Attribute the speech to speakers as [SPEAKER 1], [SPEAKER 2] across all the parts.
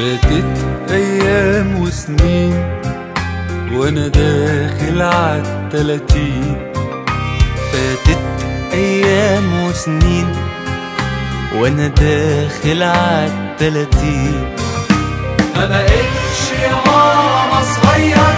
[SPEAKER 1] فاتت أيام وسنين وأنا داخل عال30.
[SPEAKER 2] فاتت أيام وسنين وأنا داخل عال30.
[SPEAKER 1] ما بقتش يا ماما صغير،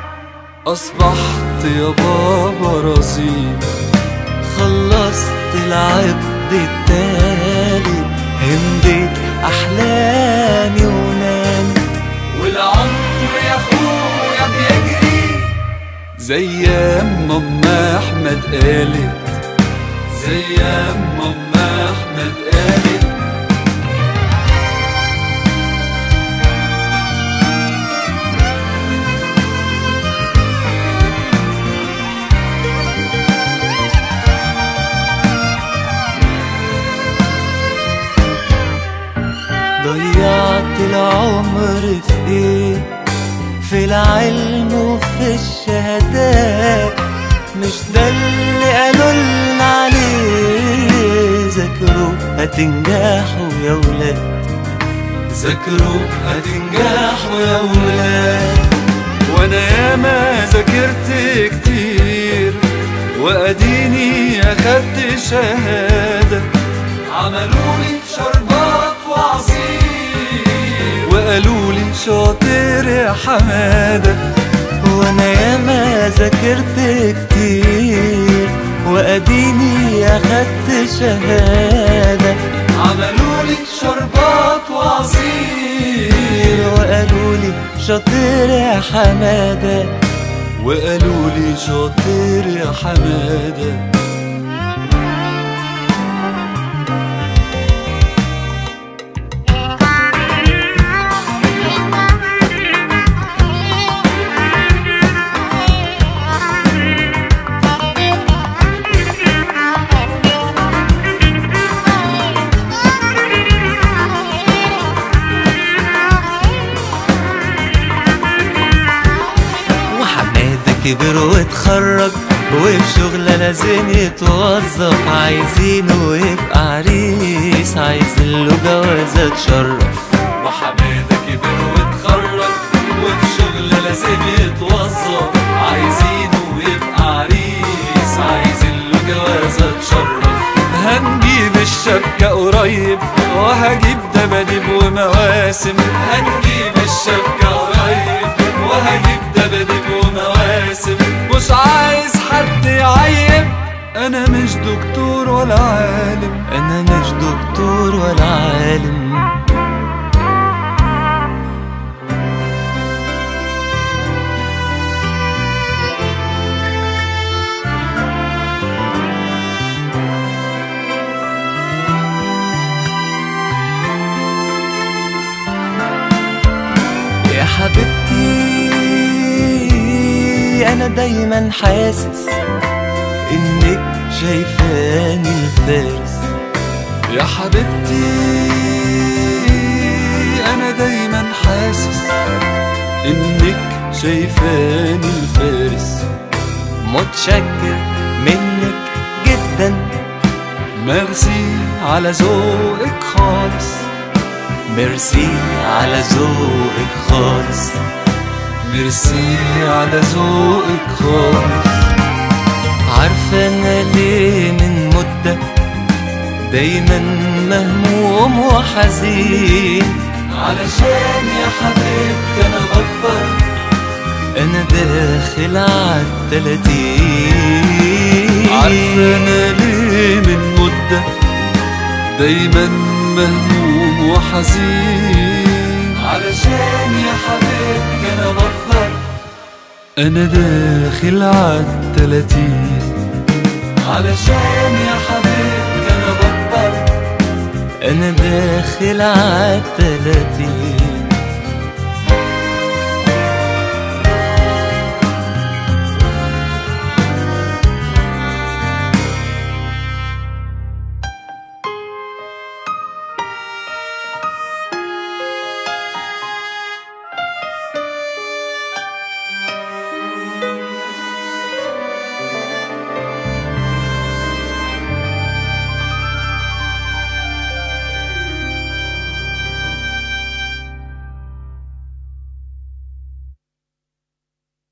[SPEAKER 1] أصبحت يا بابا رصيد.
[SPEAKER 2] خلصت العقد التالي، همدت أحلامي ونامي،
[SPEAKER 1] والعمر يا أخويا بيجري زي ما أم أحمد قالت، زي ما أم أحمد قالت.
[SPEAKER 2] ضيعت العمر في ايه؟ في العلم وفي الشهادات، مش ده اللي قالولنا عليه؟ ذاكروا هتنجحوا يا ولاد،
[SPEAKER 1] ذاكروا هتنجحوا يا ولاد. وانا ياما ذاكرت كتير واديني اخدت شهادة. عملولي شربات وعصير وقالولي شاطر يا حمادة.
[SPEAKER 2] وانا ياما ذاكرت كتير واديني اخدت شهادة.
[SPEAKER 1] عملولي شربات وعصير
[SPEAKER 2] وقالولي شاطر يا حمادة،
[SPEAKER 1] وقالولي شاطر يا حمادة.
[SPEAKER 2] كبر واتخرج وفي شغلة لازم يتوظف، عايزينه يبقى عريس، عايزين له جوازة تشرف.
[SPEAKER 1] وحمادة كبر واتخرج وفي شغلة لازم يتوظف، عايزينه يبقى عريس، عايزين له جوازة تشرف. هنجيب الشبكة قريب وهجيب دباديب ومواسم، هنجيب الشبكة قريب وهجيب دباديب ومواسم. مش عايز حد يعيب، انا مش دكتور ولا عالم،
[SPEAKER 2] انا مش دكتور ولا عالم. يا حبيبتي أنا دايما حاسس إنك شايفاني الفارس.
[SPEAKER 1] يا حبيبتي أنا دايما حاسس إنك شايفاني الفارس.
[SPEAKER 2] متشكر منك جدا،
[SPEAKER 1] ميرسي على ذوقك خالص،
[SPEAKER 2] ميرسي على ذوقك خالص،
[SPEAKER 1] ميرسي على ذوقك خالص.
[SPEAKER 2] عارفة أنا ليه من مدة دايما مهموم وحزين؟
[SPEAKER 1] علشان يا حبيبتي أنا بكبر،
[SPEAKER 2] أنا داخل عال30.
[SPEAKER 1] عارفة أنا ليه من مدة دايما مهموم وحزين؟ علشان يا حبيبتي أنا بكبر، أنا داخل عال30. علشان يا حبيبتي أنا بكبر،
[SPEAKER 2] أنا داخل عال30.